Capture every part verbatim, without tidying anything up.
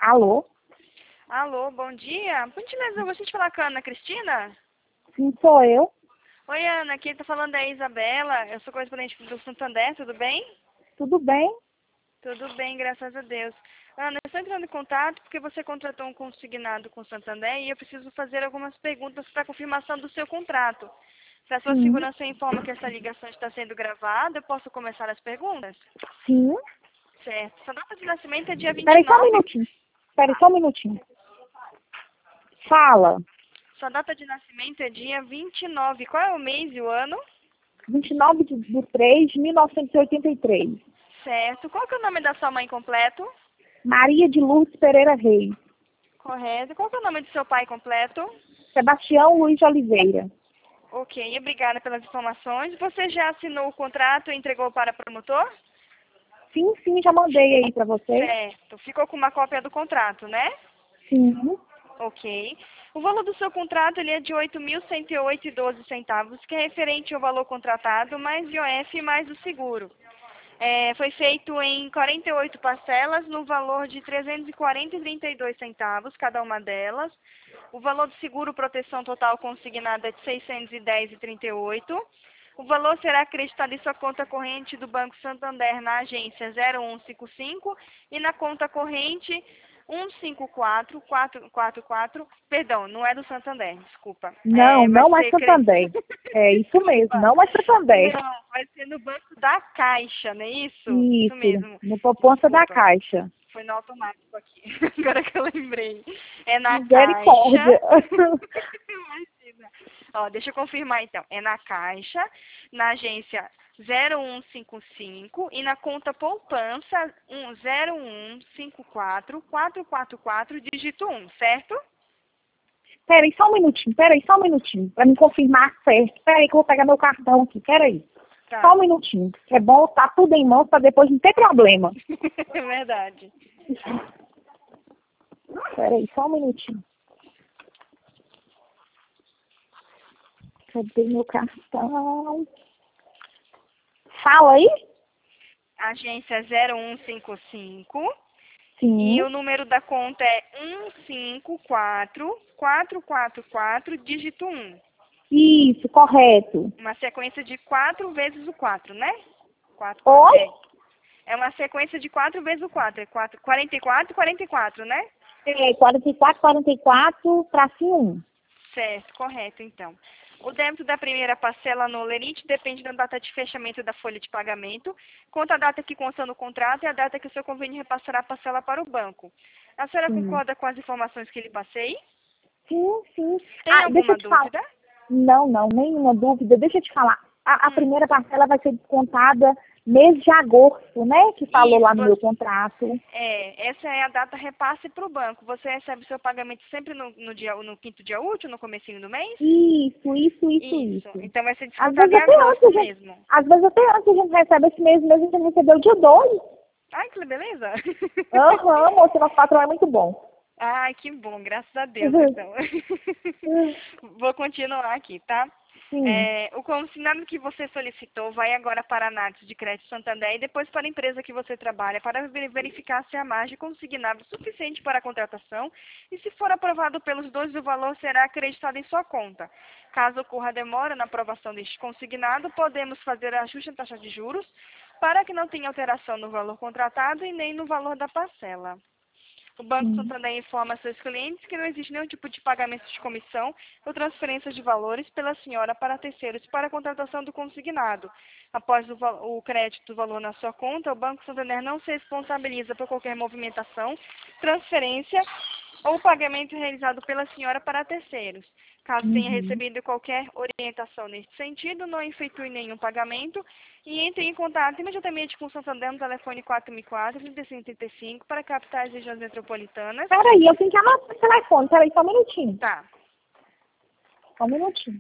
Alô? Alô, bom dia. Por gentileza, eu gostaria de falar com a Ana Cristina? Sim, sou eu. Oi, Ana, aqui tá falando a Isabela. Eu sou correspondente do Santander, tudo bem? Tudo bem? Tudo bem, graças a Deus. Ana, eu estou entrando em contato porque você contratou um consignado com o Santander e eu preciso fazer algumas perguntas para confirmação do seu contrato. Se a sua Sim. segurança informa que essa ligação está sendo gravada, eu posso começar as perguntas? Sim. Certo. Sua data de nascimento é dia vinte e Peraí só um nove. minutinho. Peraí só um minutinho. Fala. Sua data de nascimento é dia vinte e nove. Qual é o mês e o ano? vinte e nove de de três de mil novecentos e oitenta e três. Certo. Qual que é o nome da sua mãe completo? Maria de Lourdes Pereira Reis. Correto. Qual que é o nome do seu pai completo? Sebastião Luiz de Oliveira. Ok, obrigada pelas informações. Você já assinou o contrato e entregou para o promotor? Sim, sim, já mandei aí pra você. Certo. Ficou com uma cópia do contrato, né? Sim. Ok. O valor do seu contrato ele é de oito mil cento e oito e doze centavos, que é referente ao valor contratado, mais I O F mais o seguro. É, foi feito em quarenta e oito parcelas no valor de trezentos e quarenta e trinta e dois centavos, cada uma delas. O valor do seguro proteção total consignado é de seiscentos e dez e trinta e oito. O valor será acreditado em sua conta corrente do Banco Santander na agência zero um cinco cinco e na conta corrente um cinco quatro quatro quatro quatro, perdão, não é do Santander, desculpa. Não, É, vai não é ser cre... Santander. É isso mesmo, Desculpa. não é Santander. Não, vai ser no banco da Caixa, não é isso? Isso Isso, mesmo. no poupança da Desculpa, Caixa. foi no automático aqui. Agora que eu lembrei. É na Caixa. Misericórdia. Imagina. Ó, deixa eu confirmar então. É na Caixa, na agência zero um cinco cinco e na conta poupança zero um cinco quatro quatro quatro quatro, dígito um, certo? Peraí, só um minutinho, peraí, só um minutinho, pra me confirmar certo. Peraí que eu vou pegar meu cartão aqui, peraí. Só um Tá. minutinho. É bom tá tudo em mãos pra depois não ter problema. É verdade. Peraí, só um minutinho. Cadê meu cartão? Fala aí? Agência zero um cinco cinco. Sim. E o número da conta é um cinco quatro quatro quatro quatro, dígito um. Isso, correto. Uma sequência de quatro vezes o quatro, né? quatro, quatro, Oi? é. É uma sequência de quatro vezes o quatro. É quatro, quarenta e quatro, quarenta e quatro, né? É, quarenta e quatro, quarenta e quatro, tracinho um. Certo, correto, então. O débito da primeira parcela no Lerite depende da data de fechamento da folha de pagamento, quanto à data que consta no contrato e a data que o seu convênio repassará a parcela para o banco. A senhora Sim. concorda com as informações que lhe passei? Sim, sim. Tem Ah, deixa eu alguma te falar. dúvida? Não, não, nenhuma dúvida. Deixa eu te falar. A, a Hum. primeira parcela vai ser descontada mês de agosto, né? Que falou Isso, lá no meu você, contrato. é, essa é a data repasse para o banco. Você recebe seu pagamento sempre no, no, dia, no quinto dia útil, no comecinho do mês? Isso, isso, isso, Isso. isso. Então vai ser Às descontado vezes em até antes agosto a gente, mesmo. às vezes até antes a gente recebe esse mês mesmo, a gente recebeu dia dois. Ai, que beleza! Aham, moça, nosso patrão é muito bom. Ai, que bom, graças a Deus, então. Vou continuar aqui, tá? Sim. É, o consignado que você solicitou vai agora para a análise de crédito Santander e depois para a empresa que você trabalha para ver- verificar se a margem consignada é suficiente para a contratação e se for aprovado pelos dois, o valor será acreditado em sua conta. Caso ocorra demora na aprovação deste consignado, podemos fazer ajuste na taxa de juros para que não tenha alteração no valor contratado e nem no valor da parcela. O Banco Sim. Santander informa a seus clientes que não existe nenhum tipo de pagamento de comissão ou transferência de valores pela senhora para terceiros para a contratação do consignado. Após o, val- o crédito do valor na sua conta, o Banco Santander não se responsabiliza por qualquer movimentação, transferência ou pagamento realizado pela senhora para terceiros. Caso tenha Uhum. recebido qualquer orientação neste sentido, não efetue nenhum pagamento e entre em contato imediatamente com o Santander no telefone quatro mil e quatro, trinta e cinco trinta e cinco para captar as regiões metropolitanas. Peraí, eu tenho que anotar o telefone. Peraí, só um minutinho. Tá. Só um minutinho.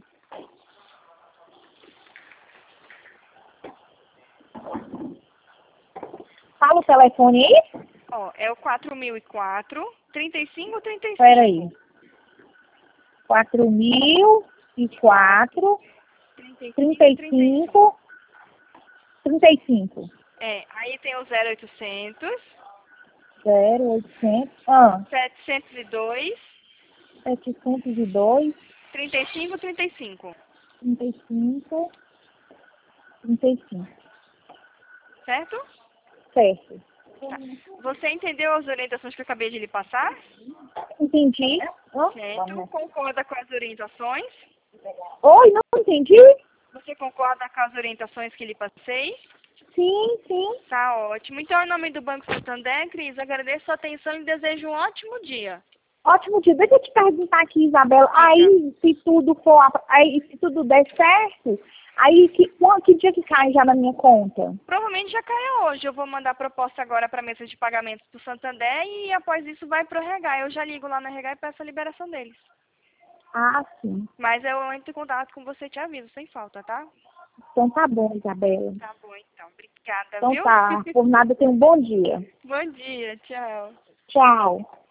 Fala o telefone aí? Ó, é o quatro mil e quatro, trinta e cinco trinta e Peraí. cinco. Quatro mil e quatro, trinta e trinta cinco e trinta e cinco. cinco, trinta e cinco. É, aí tem o zero oitocentos, zero oitocentos, ah, setecentos e dois, setecentos e dois, trinta e cinco, trinta e cinco. trinta e cinco, trinta e cinco. Certo? Certo. Tá. Você entendeu as orientações que eu acabei de lhe passar? Entendi. Hã? Certo. Concorda com as orientações? Oi, não entendi? Você concorda com as orientações que lhe passei? Sim, sim. Tá ótimo. Então, em nome do Banco Santander, Cris, agradeço a sua atenção e desejo um ótimo dia. Ótimo dia. Deixa eu te perguntar aqui, Isabela. Aí, se tudo for, aí, se tudo der certo, aí que, qual- que dia que cai já na minha conta? Provavelmente já caiu hoje. Eu vou mandar a proposta agora para a mesa de pagamentos do Santander e após isso vai para o R H. Eu já ligo lá no R H e peço a liberação deles. Ah, sim. Mas eu entro em contato com você e te aviso, sem falta, tá? Então tá bom, Isabela. Tá bom, então. Obrigada, Então viu? tá. Por nada, tenha um bom dia. Bom dia, tchau. Tchau.